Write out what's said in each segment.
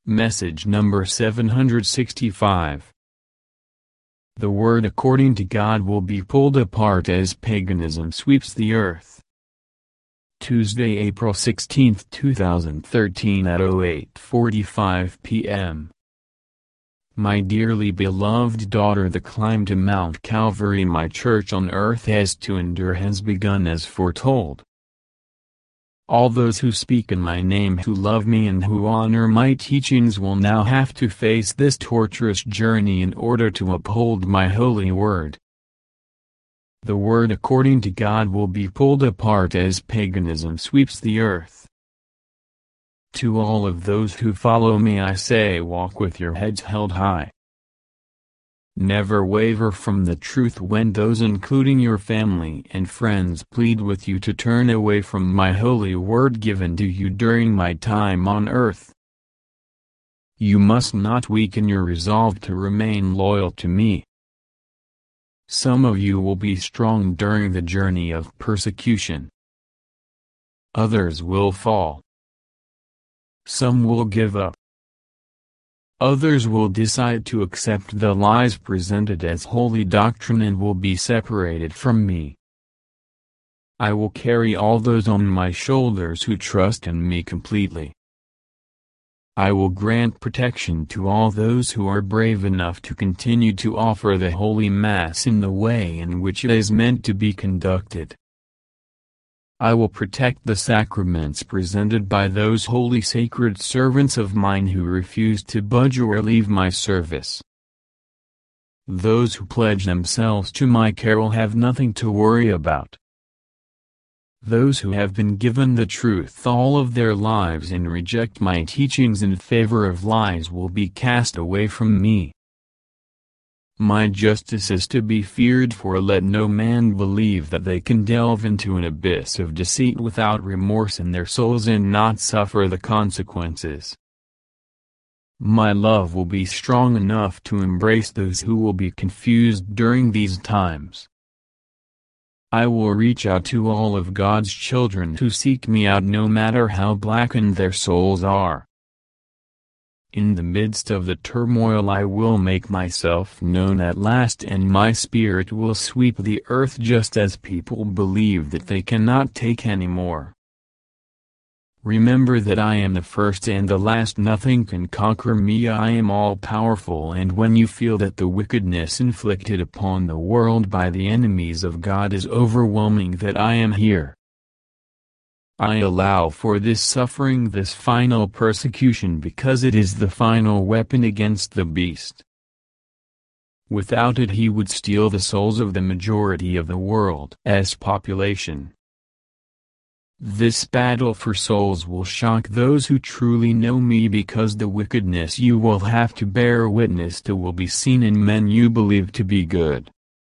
Message number 765. The Word according to God will be pulled apart as paganism sweeps the earth. Tuesday, April 16, 2013 at 08:45 p.m. My dearly beloved daughter, the climb to Mount Calvary, my church on earth has to endure, has begun as foretold. All those who speak in my name, who love me and who honor my teachings, will now have to face this torturous journey in order to uphold my holy word. The Word according to God will be pulled apart as paganism sweeps the earth. To all of those who follow me I say, walk with your heads held high. Never waver from the truth when those, including your family and friends, plead with you to turn away from my holy word given to you during my time on earth. You must not weaken your resolve to remain loyal to me. Some of you will be strong during the journey of persecution. Others will fall. Some will give up. Others will decide to accept the lies presented as holy doctrine and will be separated from me. I will carry all those on my shoulders who trust in me completely. I will grant protection to all those who are brave enough to continue to offer the Holy Mass in the way in which it is meant to be conducted. I will protect the sacraments presented by those holy sacred servants of mine who refuse to budge or leave my service. Those who pledge themselves to my care will have nothing to worry about. Those who have been given the truth all of their lives and reject my teachings in favor of lies will be cast away from me. My justice is to be feared, for let no man believe that they can delve into an abyss of deceit without remorse in their souls and not suffer the consequences. My love will be strong enough to embrace those who will be confused during these times. I will reach out to all of God's children who seek me out, no matter how blackened their souls are. In the midst of the turmoil I will make myself known at last, and my spirit will sweep the earth just as people believe that they cannot take any more. Remember that I am the first and the last. Nothing can conquer me. I am all-powerful, and when you feel that the wickedness inflicted upon the world by the enemies of God is overwhelming, that I am here. I allow for this suffering, this final persecution, because it is the final weapon against the beast. Without it he would steal the souls of the majority of the world as population. This battle for souls will shock those who truly know me, because the wickedness you will have to bear witness to will be seen in men you believe to be good.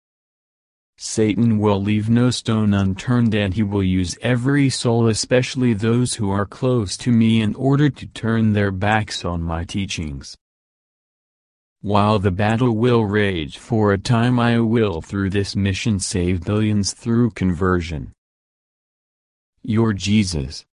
Satan will leave no stone unturned, and he will use every soul, especially those who are close to me, in order to turn their backs on my teachings. While the battle will rage for a time, I will through this mission save billions through conversion. Your Jesus.